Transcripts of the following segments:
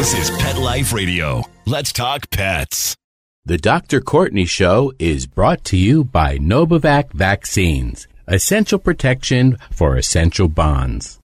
This is Pet Life Radio. Let's talk pets. The Dr. Courtney Show is brought to you by Novavax Vaccines, essential protection for essential bonds.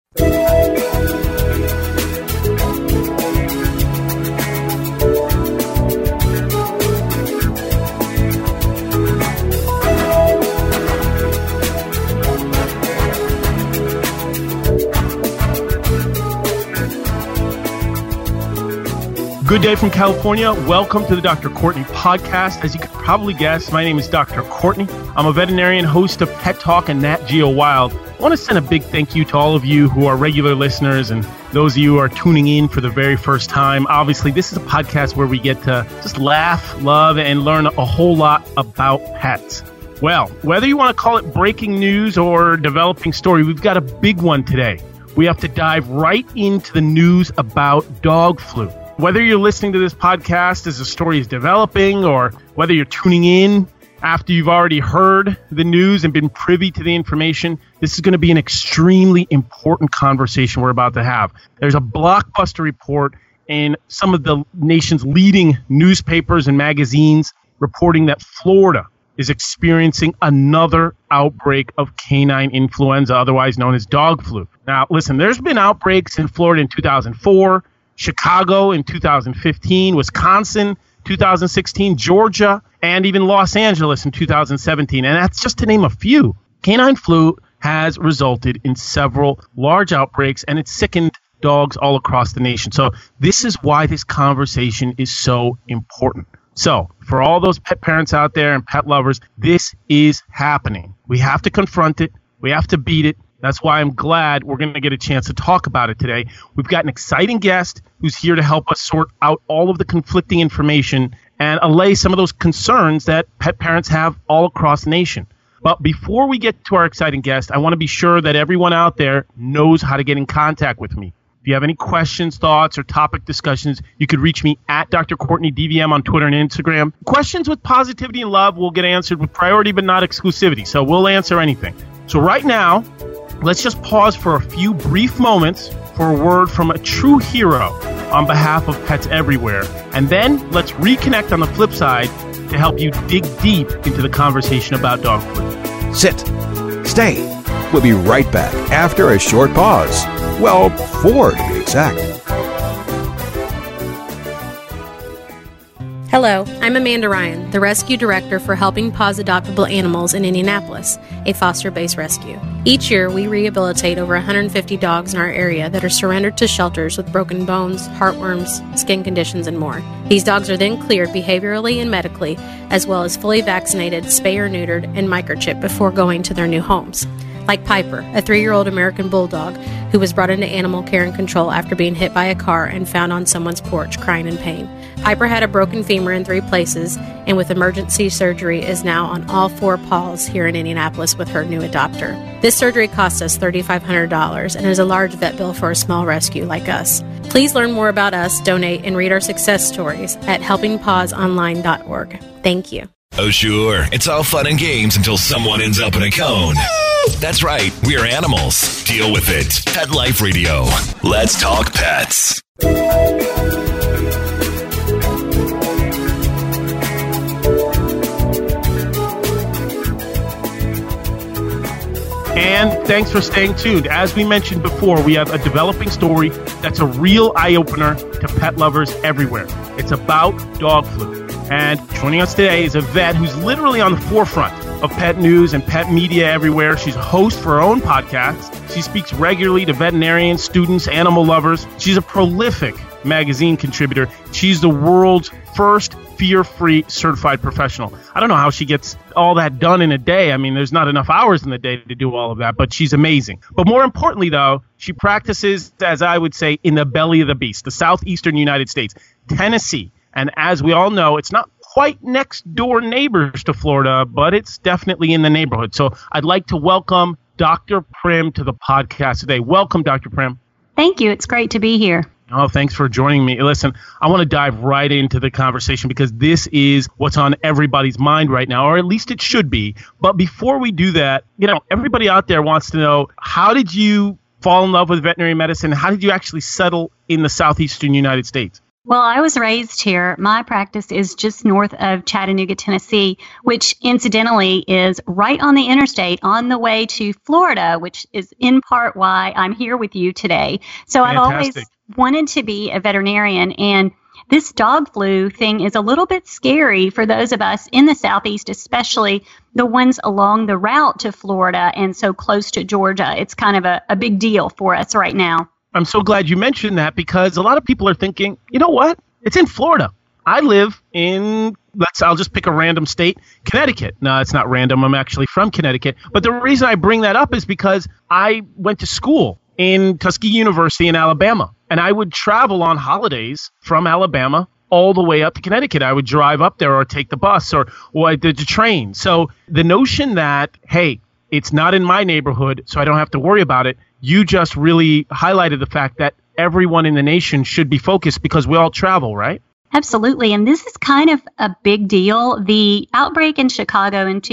Good day from California. Welcome to the Dr. Courtney podcast. As you could probably guess, my name is Dr. Courtney. I'm a veterinarian, host of Pet Talk and Nat Geo Wild. I want to send a big thank you to all of you who are regular listeners and those of you who are tuning in for the very first time. Obviously, this is a podcast where we get to just laugh, love, and learn a whole lot about pets. Well, whether you want to call it breaking news or developing story, we've got a big one today. We have to dive right into the news about dog flu. Whether you're listening to this podcast as the story is developing or whether you're tuning in after you've already heard the news and been privy to the information, this is going to be an extremely important conversation we're about to have. There's a blockbuster report in some of the nation's leading newspapers and magazines reporting that Florida is experiencing another outbreak of canine influenza, otherwise known as dog flu. Now, listen, there's been outbreaks in Florida in 2004, Chicago in 2015, Wisconsin 2016, Georgia, and even Los Angeles in 2017. And that's just to name a few. Canine flu has resulted in several large outbreaks, and it's sickened dogs all across the nation. So this is why this conversation is so important. So for all those pet parents out there and pet lovers, this is happening. We have to confront it. We have to beat it. That's why I'm glad we're going to get a chance to talk about it today. We've got an exciting guest who's here to help us sort out all of the conflicting information and allay some of those concerns that pet parents have all across the nation. But before we get to our exciting guest, I want to be sure that everyone out there knows how to get in contact with me. If you have any questions, thoughts, or topic discussions, you could reach me at Dr. Courtney DVM on Twitter and Instagram. Questions with positivity and love will get answered with priority but not exclusivity, so we'll answer anything. So right now, let's just pause for a few brief moments for a word from a true hero on behalf of pets everywhere. And then let's reconnect on the flip side to help you dig deep into the conversation about dog flu. Sit. Stay. We'll be right back after a short pause. Well, 4 to be exact. Hello, I'm Amanda Ryan, the Rescue Director for Helping Paws Adoptable Animals in Indianapolis, a foster-based rescue. Each year, we rehabilitate over 150 dogs in our area that are surrendered to shelters with broken bones, heartworms, skin conditions, and more. These dogs are then cleared behaviorally and medically, as well as fully vaccinated, spay or neutered, and microchipped before going to their new homes. Like Piper, a 3-year-old American bulldog who was brought into animal care and control after being hit by a car and found on someone's porch crying in pain. Piper had a broken femur in 3 places and with emergency surgery is now on all 4 paws here in Indianapolis with her new adopter. This surgery cost us $3,500 and is a large vet bill for a small rescue like us. Please learn more about us, donate, and read our success stories at helpingpawsonline.org. Thank you. Oh, sure. It's all fun and games until someone ends up in a cone. That's right. We're animals. Deal with it. Pet Life Radio. Let's talk pets. And thanks for staying tuned. As we mentioned before, we have a developing story that's a real eye-opener to pet lovers everywhere. It's about dog flu. And joining us today is a vet who's literally on the forefront of pet news and pet media everywhere. She's a host for her own podcast. She speaks regularly to veterinarians, students, animal lovers. She's a prolific magazine contributor. She's the world's first fear-free certified professional. I don't know how she gets all that done in a day. I mean, there's not enough hours in the day to do all of that, but she's amazing. But more importantly, though, she practices, as I would say, in the belly of the beast, the southeastern United States, Tennessee. And as we all know, it's not quite next door neighbors to Florida, but it's definitely in the neighborhood. So I'd like to welcome Dr. Prim to the podcast today. Welcome, Dr. Prim. Thank you. It's great to be here. Oh, thanks for joining me. Listen, I want to dive right into the conversation because this is what's on everybody's mind right now, or at least it should be. But before we do that, everybody out there wants to know, how did you fall in love with veterinary medicine? How did you actually settle in the southeastern United States? Well, I was raised here. My practice is just north of Chattanooga, Tennessee, which incidentally is right on the interstate on the way to Florida, which is in part why I'm here with you today. So Fantastic. I've always wanted to be a veterinarian, and this dog flu thing is a little bit scary for those of us in the Southeast, especially the ones along the route to Florida and so close to Georgia. It's kind of a big deal for us right now. I'm so glad you mentioned that, because a lot of people are thinking, you know what? It's in Florida. I live in, I'll just pick a random state, Connecticut. No, it's not random. I'm actually from Connecticut. But the reason I bring that up is because I went to school in Tuskegee University in Alabama, and I would travel on holidays from Alabama all the way up to Connecticut. I would drive up there or take the bus or the train. So the notion that, hey, it's not in my neighborhood, so I don't have to worry about it, you just really highlighted the fact that everyone in the nation should be focused because we all travel, right? Absolutely. And this is kind of a big deal. The outbreak in Chicago in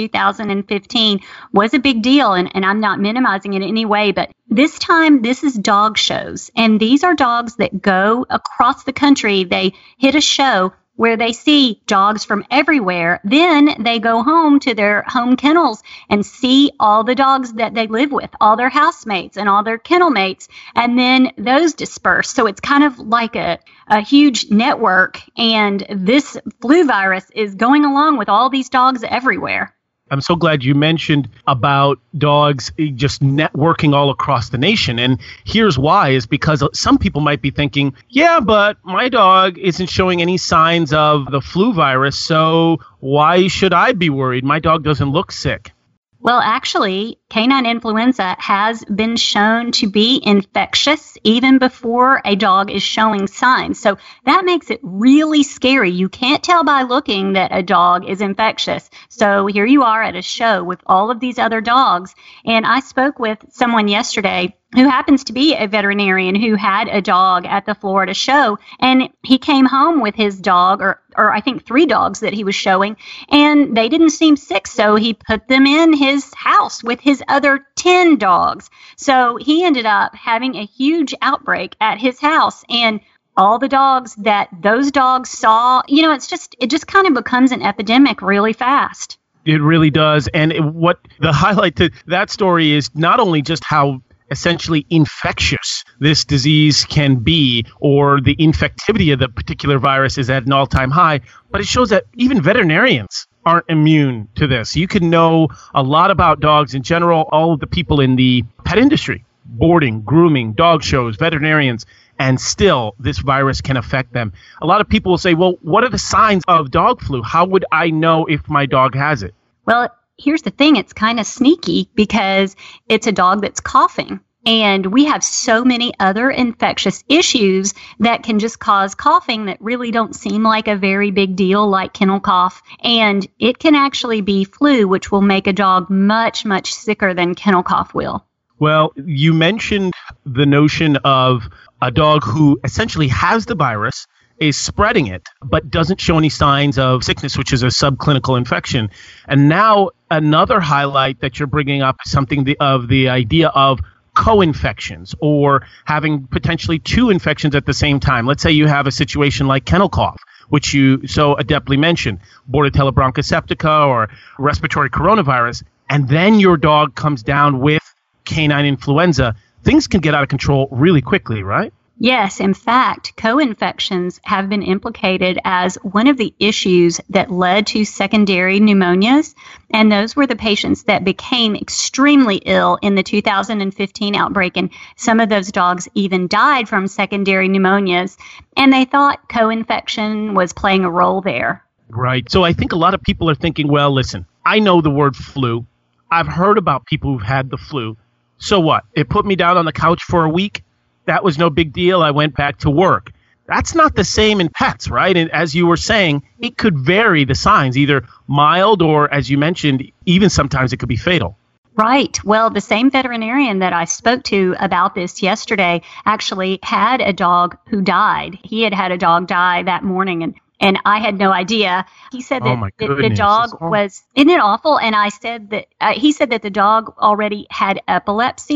2015 was a big deal, and I'm not minimizing it in any way, but this time this is dog shows. And these are dogs that go across the country. They hit a show where they see dogs from everywhere. Then they go home to their home kennels and see all the dogs that they live with, all their housemates and all their kennel mates, and then those disperse. So it's kind of like a huge network, and this flu virus is going along with all these dogs everywhere. I'm so glad you mentioned about dogs just networking all across the nation. And here's why, is because some people might be thinking, yeah, but my dog isn't showing any signs of the flu virus, so why should I be worried? My dog doesn't look sick. Well, actually, canine influenza has been shown to be infectious even before a dog is showing signs. So that makes it really scary. You can't tell by looking that a dog is infectious. So here you are at a show with all of these other dogs. And I spoke with someone yesterday who happens to be a veterinarian who had a dog at the Florida show, and he came home with his dog, or I think 3 dogs that he was showing, and they didn't seem sick, so he put them in his house with his other 10 dogs. So he ended up having a huge outbreak at his house, and all the dogs that those dogs saw, it just kind of becomes an epidemic really fast. It really does. And what the highlight to that story is not only just how essentially infectious this disease can be, or the infectivity of the particular virus is at an all-time high, but it shows that even veterinarians aren't immune to this. You can know a lot about dogs in general, all of the people in the pet industry, boarding, grooming, dog shows, veterinarians, and still this virus can affect them. A lot of people will say, well, what are the signs of dog flu? How would I know if my dog has it? Well, here's the thing. It's kind of sneaky because it's a dog that's coughing. And we have so many other infectious issues that can just cause coughing that really don't seem like a very big deal, like kennel cough. And it can actually be flu, which will make a dog much, much sicker than kennel cough will. Well, you mentioned the notion of a dog who essentially has the virus, is spreading it, but doesn't show any signs of sickness, which is a subclinical infection. And now another highlight that you're bringing up is something of the idea of co-infections, or having potentially 2 infections at the same time. Let's say you have a situation like kennel cough, which you so adeptly mentioned, Bordetella bronchoseptica or respiratory coronavirus, and then your dog comes down with canine influenza. Things can get out of control really quickly, right? Yes, in fact, co-infections have been implicated as one of the issues that led to secondary pneumonias, and those were the patients that became extremely ill in the 2015 outbreak, and some of those dogs even died from secondary pneumonias, and they thought co-infection was playing a role there. Right. So I think a lot of people are thinking, well, listen, I know the word flu. I've heard about people who've had the flu. So what? It put me down on the couch for a week. That was no big deal. I went back to work. That's not the same in pets, right? And as you were saying, it could vary the signs, either mild or, as you mentioned, even sometimes it could be fatal. Right. Well, the same veterinarian that I spoke to about this yesterday actually had a dog who died. He had a dog die that morning, and I had no idea. He said that the dog was, isn't it awful? And I said that he said that the dog already had epilepsy.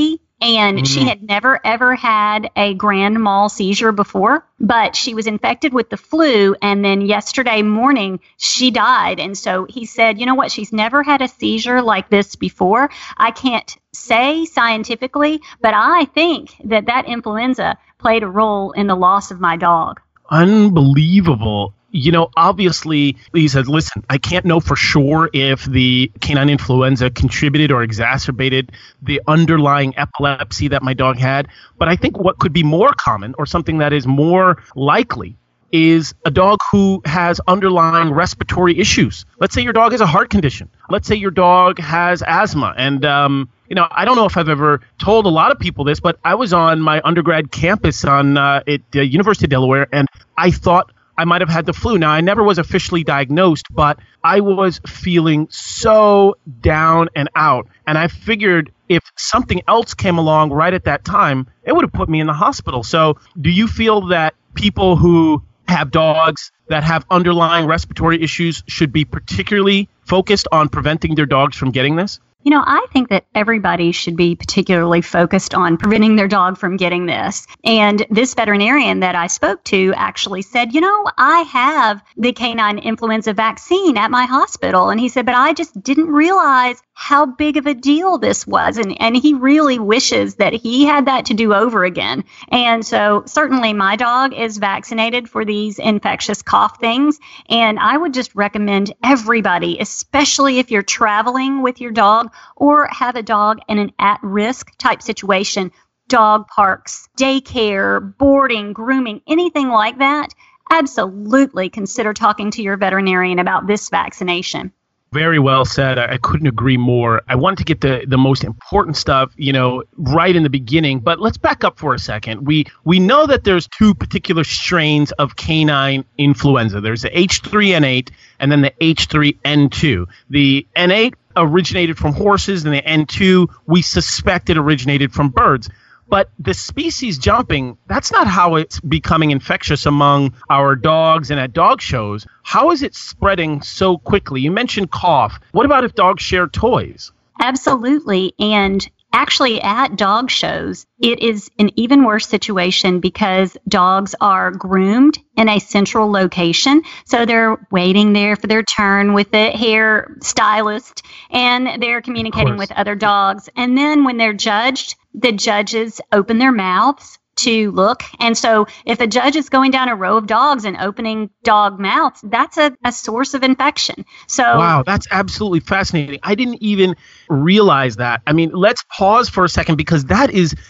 And she had never, ever had a grand mal seizure before, but she was infected with the flu. And then yesterday morning, she died. And so he said, you know what? She's never had a seizure like this before. I can't say scientifically, but I think that influenza played a role in the loss of my dog. Unbelievable. You know, obviously, he said, listen, I can't know for sure if the canine influenza contributed or exacerbated the underlying epilepsy that my dog had. But I think what could be more common, or something that is more likely, is a dog who has underlying respiratory issues. Let's say your dog has a heart condition. Let's say your dog has asthma. And, you know, I don't know if I've ever told a lot of people this, but I was on my undergrad campus at the University of Delaware, and I thought I might have had the flu. Now, I never was officially diagnosed, but I was feeling so down and out. And I figured if something else came along right at that time, it would have put me in the hospital. So do you feel that people who have dogs that have underlying respiratory issues should be particularly focused on preventing their dogs from getting this? You know, I think that everybody should be particularly focused on preventing their dog from getting this. And this veterinarian that I spoke to actually said, you know, I have the canine influenza vaccine at my hospital. And he said, but I just didn't realize how big of a deal this was. And he really wishes that he had that to do over again. And so certainly my dog is vaccinated for these infectious cough things. And I would just recommend everybody, especially if you're traveling with your dog or have a dog in an at-risk type situation, dog parks, daycare, boarding, grooming, anything like that, absolutely consider talking to your veterinarian about this vaccination. Very well said. I couldn't agree more. I wanted to get the most important stuff, you know, right in the beginning, but let's back up for a second. We know that there's two particular strains of canine influenza. There's the H3N8 and then the H3N2. The N8 originated from horses, and the N2 we suspect it originated from birds. But the species jumping, that's not how it's becoming infectious among our dogs and at dog shows. How is it spreading so quickly? You mentioned cough. What about if dogs share toys? Absolutely. And actually, at dog shows, it is an even worse situation because dogs are groomed in a central location. So they're waiting there for their turn with the hair stylist, and they're communicating with other dogs. And then when they're judged, the judges open their mouths to look. And so if a judge is going down a row of dogs and opening dog mouths, that's a source of infection. So wow, that's absolutely fascinating. I didn't even realize that. I mean, let's pause for a second, because that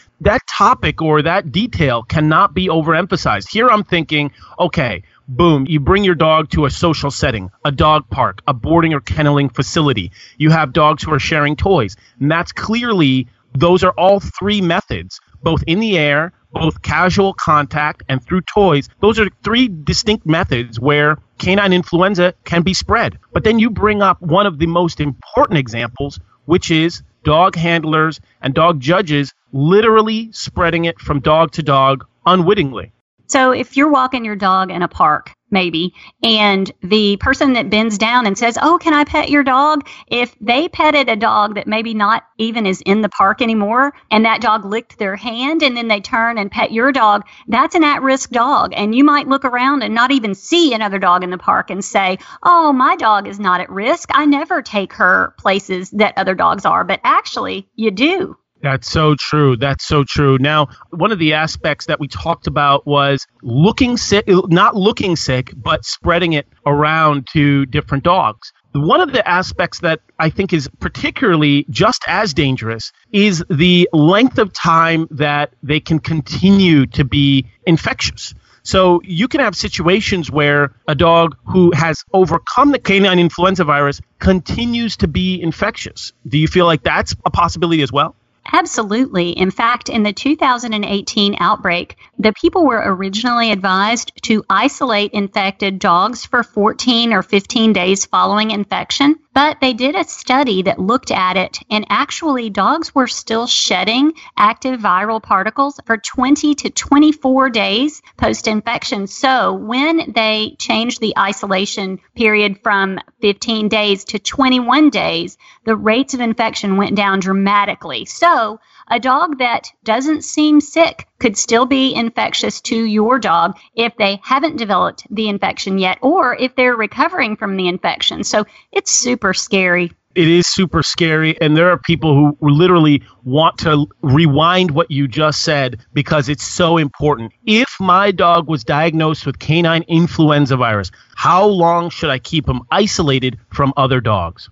topic or that detail cannot be overemphasized. Here I'm thinking, okay, boom, you bring your dog to a social setting, a dog park, a boarding or kenneling facility. You have dogs who are sharing toys. And that's clearly, those are all three methods, both in the air, both casual contact, and through toys. Those are three distinct methods where canine influenza can be spread. But then you bring up one of the most important examples, which is dog handlers and dog judges literally spreading it from dog to dog unwittingly. So if you're walking your dog in a park, maybe, and the person that bends down and says, oh, can I pet your dog? If they petted a dog that maybe not even is in the park anymore, and that dog licked their hand, and then they turn and pet your dog, that's an at-risk dog. And you might look around and not even see another dog in the park and say, oh, my dog is not at risk. I never take her places that other dogs are. But actually, you do. That's so true. That's so true. Now, one of the aspects that we talked about was looking sick, not looking sick, but spreading it around to different dogs. One of the aspects that I think is particularly just as dangerous is the length of time that they can continue to be infectious. So you can have situations where a dog who has overcome the canine influenza virus continues to be infectious. Do you feel like that's a possibility as well? Absolutely. In fact, in the 2018 outbreak, the people were originally advised to isolate infected dogs for 14 or 15 days following infection. But they did a study that looked at it, and actually dogs were still shedding active viral particles for 20 to 24 days post-infection. So when they changed the isolation period from 15 days to 21 days, the rates of infection went down dramatically. So a dog that doesn't seem sick could still be infectious to your dog if they haven't developed the infection yet, or if they're recovering from the infection. So it's super scary. It is super scary, and there are people who literally want to rewind what you just said because it's so important. If my dog was diagnosed with canine influenza virus, how long should I keep him isolated from other dogs?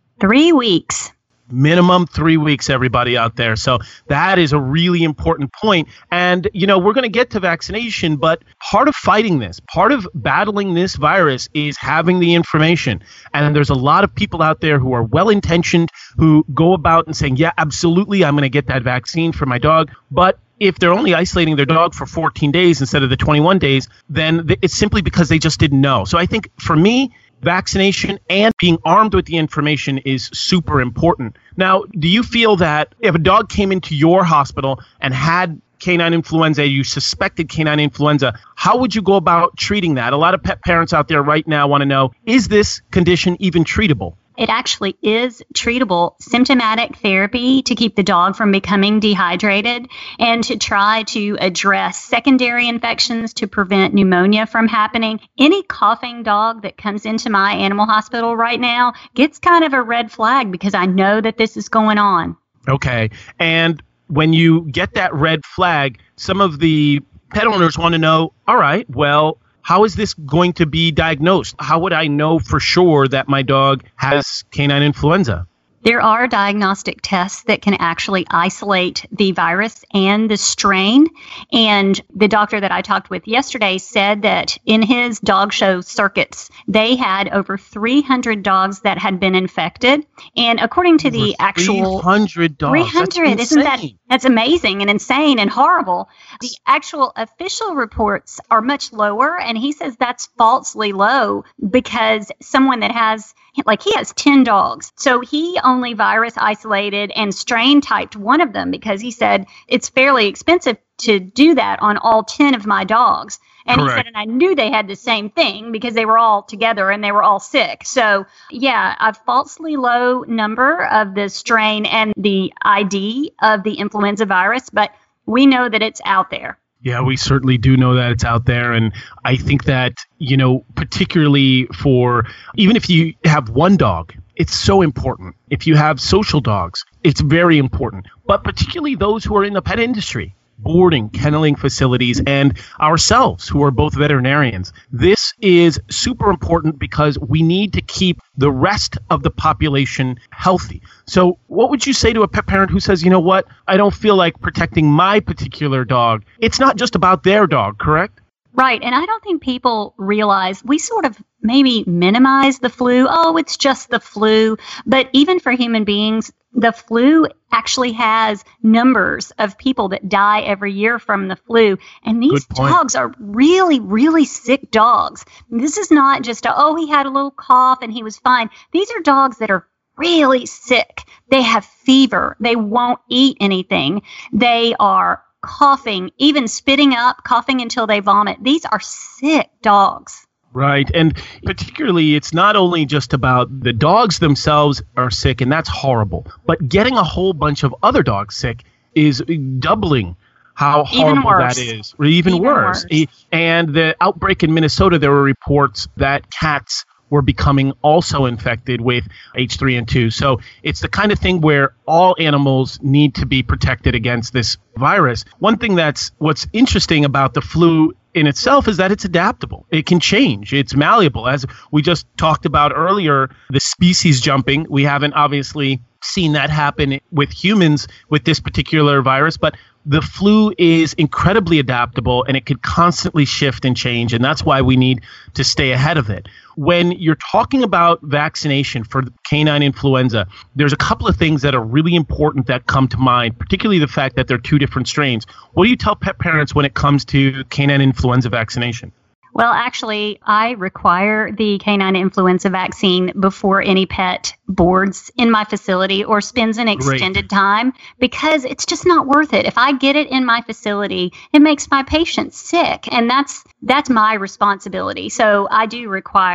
3 weeks. Minimum 3 weeks, everybody out there. So that is a really important point. And, we're going to get to vaccination, but part of fighting this, part of battling this virus is having the information. And there's a lot of people out there who are well-intentioned, who go about and saying, yeah, absolutely, I'm going to get that vaccine for my dog. But if they're only isolating their dog for 14 days instead of the 21 days, then it's simply because they just didn't know. So I think for me, vaccination and being armed with the information is super important. Now, do you feel that if a dog came into your hospital and had canine influenza, you suspected canine influenza, how would you go about treating that? A lot of pet parents out there right now want to know, is this condition even treatable? It actually is treatable. Symptomatic therapy to keep the dog from becoming dehydrated and to try to address secondary infections to prevent pneumonia from happening. Any coughing dog that comes into my animal hospital right now gets kind of a red flag because I know that this is going on. Okay. And when you get that red flag, some of the pet owners want to know, all right, well, how is this going to be diagnosed? How would I know for sure that my dog has canine influenza? There are diagnostic tests that can actually isolate the virus and the strain. And the doctor that I talked with yesterday said that in his dog show circuits, they had over 300 dogs that had been infected. And according to the actual 300 dogs. 300, that's amazing and insane and horrible. The actual official reports are much lower. And he says that's falsely low because someone that has, he has 10 dogs. So he only virus isolated and strain typed one of them because he said it's fairly expensive to do that on all 10 of my dogs. And Correct. He said, and I knew they had the same thing because they were all together and they were all sick. So yeah, a falsely low number of the strain and the ID of the influenza virus, but we know that it's out there. Yeah, we certainly do know that it's out there. And I think that, particularly for even if you have one dog, it's so important. If you have social dogs, it's very important. But particularly those who are in the pet industry, boarding, kenneling facilities, and ourselves who are both veterinarians. This is super important because we need to keep the rest of the population healthy. So what would you say to a pet parent who says, you know what, I don't feel like protecting my particular dog? It's not just about their dog, correct? Right. And I don't think people realize we sort of maybe minimize the flu. Oh, it's just the flu. But even for human beings, the flu actually has numbers of people that die every year from the flu. And these dogs are really, really sick dogs. This is not just, he had a little cough and he was fine. These are dogs that are really sick. They have fever. They won't eat anything. They are coughing, even spitting up, coughing until they vomit. These are sick dogs. Right. And particularly, it's not only just about the dogs themselves are sick, and that's horrible, but getting a whole bunch of other dogs sick is doubling how horrible that is. Or even worse. And the outbreak in Minnesota, there were reports that cats were becoming also infected with H3N2. So it's the kind of thing where all animals need to be protected against this virus. One thing what's interesting about the flu in itself is that it's adaptable. It can change. It's malleable. As we just talked about earlier, the species jumping, we haven't obviously seen that happen with humans with this particular virus, but the flu is incredibly adaptable and it could constantly shift and change, and that's why we need to stay ahead of it. When you're talking about vaccination for canine influenza, there's a couple of things that are really important that come to mind, particularly the fact that they're two different strains. What do you tell pet parents when it comes to canine influenza vaccination? Well, actually, I require the canine influenza vaccine before any pet boards in my facility or spends an extended time because it's just not worth it. If I get it in my facility, it makes my patients sick, and that's my responsibility. So I do require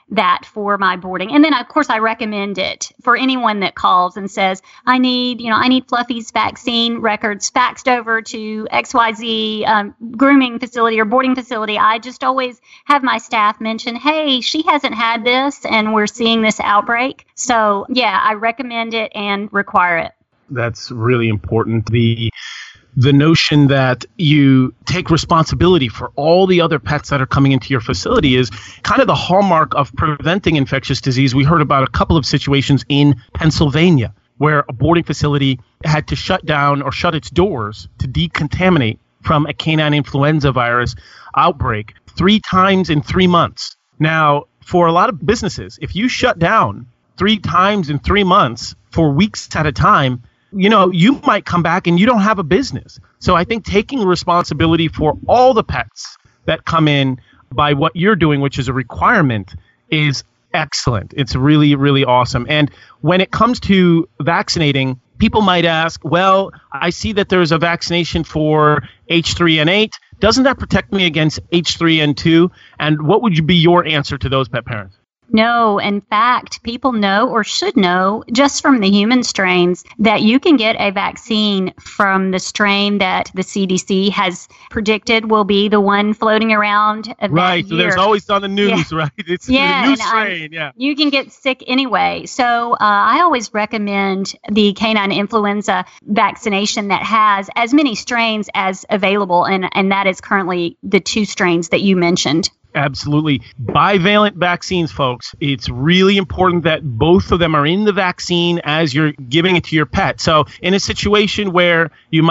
that for my boarding. And then, of course, I recommend it for anyone that calls and says, I need Fluffy's vaccine records faxed over to XYZ grooming facility or boarding facility. I just always have my staff mention, hey, she hasn't had this and we're seeing this outbreak. So, yeah, I recommend it and require it. That's really important. The notion that you take responsibility for all the other pets that are coming into your facility is kind of the hallmark of preventing infectious disease. We heard about a couple of situations in Pennsylvania where a boarding facility had to shut down or shut its doors to decontaminate from a canine influenza virus outbreak 3 times in 3 months. Now, for a lot of businesses, if you shut down 3 times in 3 months for weeks at a time, you might come back and you don't have a business. So I think taking responsibility for all the pets that come in by what you're doing, which is a requirement, is excellent. It's really, really awesome. And when it comes to vaccinating, people might ask, well, I see that there's a vaccination for H3N8. Doesn't that protect me against H3N2? And what would be your answer to those pet parents? No, in fact, people know or should know just from the human strains that you can get a vaccine from the strain that the CDC has predicted will be the one floating around right, so there's always on the news, right? It's the new strain, You can get sick anyway. So I always recommend the canine influenza vaccination that has as many strains as available, and that is currently the 2 strains that you mentioned. Absolutely. Bivalent vaccines, folks. It's really important that both of them are in the vaccine as you're giving it to your pet. So in a situation where your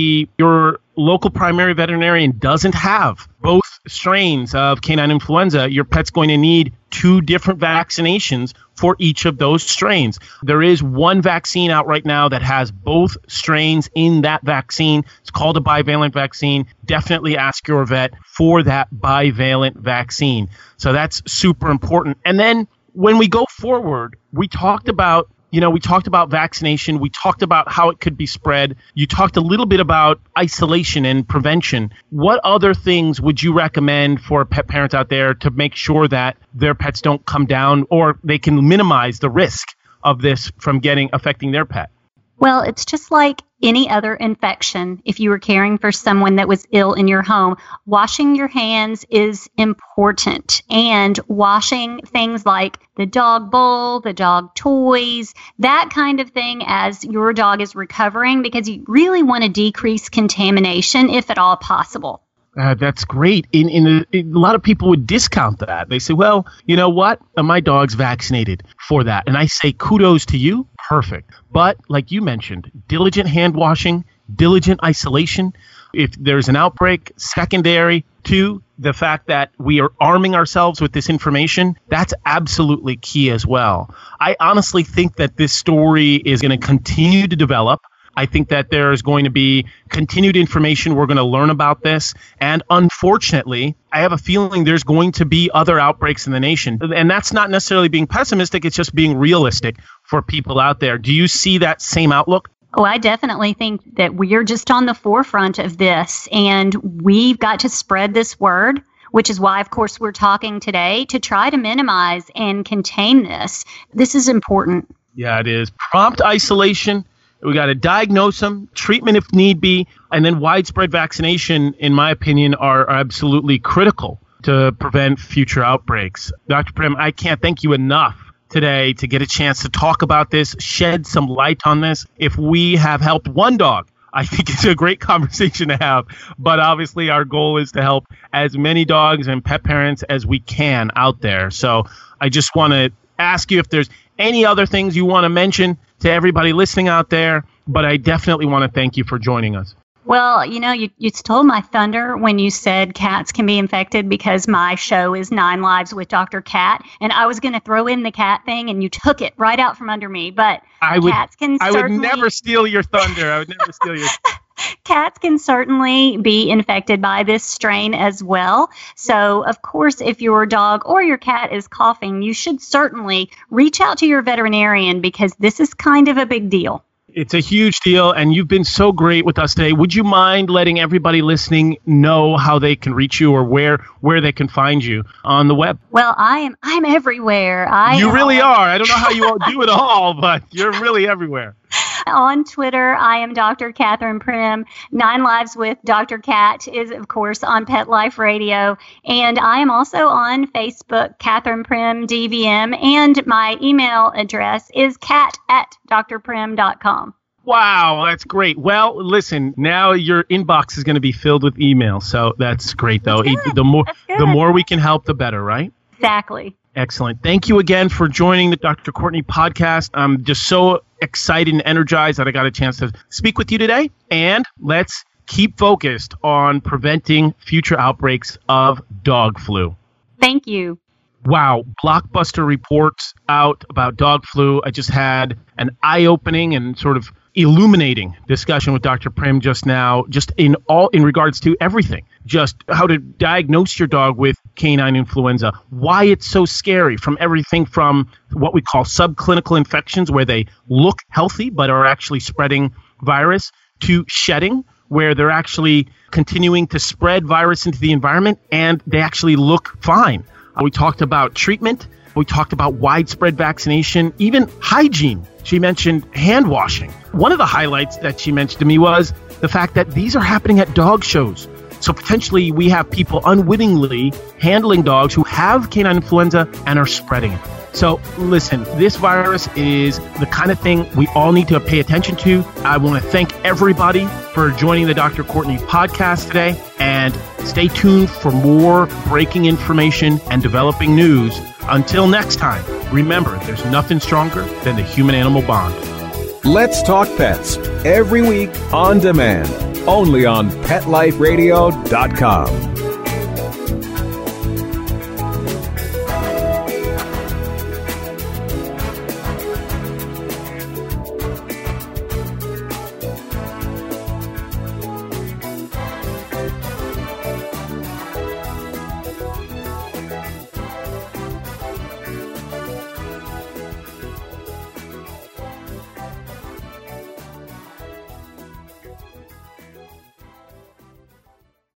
local primary veterinarian doesn't have both strains of canine influenza, your pet's going to need 2 different vaccinations for each of those strains. There is one vaccine out right now that has both strains in that vaccine. It's called a bivalent vaccine. Definitely ask your vet for that bivalent vaccine. So that's super important. And then when we go forward, we talked about vaccination. We talked about how it could be spread. You talked a little bit about isolation and prevention. What other things would you recommend for pet parents out there to make sure that their pets don't come down or they can minimize the risk of this from affecting their pet? Well, it's just like any other infection. If you were caring for someone that was ill in your home, washing your hands is important. And washing things like the dog bowl, the dog toys, that kind of thing as your dog is recovering, because you really want to decrease contamination if at all possible. That's great. A lot of people would discount that. They say, well, you know what? My dog's vaccinated for that. And I say, kudos to you. Perfect. But like you mentioned, diligent hand washing, diligent isolation. If there's an outbreak, secondary to the fact that we are arming ourselves with this information, that's absolutely key as well. I honestly think that this story is going to continue to develop. I think that there's going to be continued information. We're going to learn about this. And unfortunately, I have a feeling there's going to be other outbreaks in the nation. And that's not necessarily being pessimistic. It's just being realistic for people out there. Do you see that same outlook? Oh, I definitely think that we're just on the forefront of this, and we've got to spread this word, which is why, of course, we're talking today to try to minimize and contain this. This is important. Yeah, it is. Prompt isolation. We got to diagnose them, treatment if need be, and then widespread vaccination, in my opinion, are absolutely critical to prevent future outbreaks. Dr. Prim, I can't thank you enough today to get a chance to talk about this, shed some light on this. If we have helped one dog, I think it's a great conversation to have. But obviously our goal is to help as many dogs and pet parents as we can out there. So I just want to ask you if there's any other things you want to mention to everybody listening out there, but I definitely want to thank you for joining us. Well, you stole my thunder when you said cats can be infected, because my show is 9 Lives with Dr. Cat, and I was going to throw in the cat thing, and you took it right out from under me. But I would never steal your thunder. I would never steal your. Cats can certainly be infected by this strain as well. So, of course, if your dog or your cat is coughing, you should certainly reach out to your veterinarian, because this is kind of a big deal. It's a huge deal, and you've been so great with us today. Would you mind letting everybody listening know how they can reach you or where they can find you on the web? Well, I'm everywhere. You really are. I don't know how you all do it all, but you're really everywhere. On Twitter, I am Dr. Catherine Prim. 9 Lives with Dr. Cat is, of course, on Pet Life Radio. And I am also on Facebook, Catherine Prim DVM. And my email address is cat@drprim.com. Wow, that's great. Well, listen, now your inbox is going to be filled with email. So that's great, though. The more we can help, the better, right? Exactly. Excellent. Thank you again for joining the Dr. Courtney podcast. I'm just so excited and energized that I got a chance to speak with you today. And let's keep focused on preventing future outbreaks of dog flu. Thank you. Wow. Blockbuster reports out about dog flu. I just had an eye-opening and sort of illuminating discussion with Dr. Prim just now, just in regards to everything, just how to diagnose your dog with canine influenza, why it's so scary, from everything from what we call subclinical infections, where they look healthy but are actually spreading virus, to shedding, where they're actually continuing to spread virus into the environment and they actually look fine. We talked about treatment. We talked about widespread vaccination, even hygiene. She mentioned hand washing. One of the highlights that she mentioned to me was the fact that these are happening at dog shows. So potentially we have people unwittingly handling dogs who have canine influenza and are spreading it. So listen, this virus is the kind of thing we all need to pay attention to. I want to thank everybody for joining the Dr. Courtney podcast today, and stay tuned for more breaking information and developing news. Until next time, remember, there's nothing stronger than the human-animal bond. Let's Talk Pets, every week on demand, only on PetLifeRadio.com.